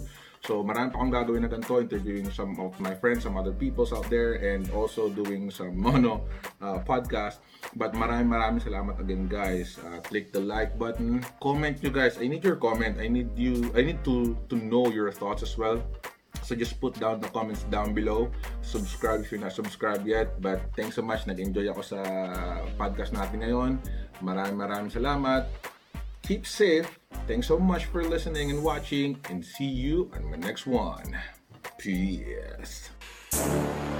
So marami pa akong gagawin na ganito, interviewing some of my friends, some other peoples out there, and also doing some podcast. But maraming salamat again, guys. Click the like button, comment you guys. I need your comment. I need to know your thoughts as well. So just put down the comments down below. Subscribe if you're not subscribed yet. But thanks so much. Nag-enjoy ako sa podcast natin ngayon. Maraming salamat. Keep safe. Thanks so much for listening and watching. And see you on my next one. Peace.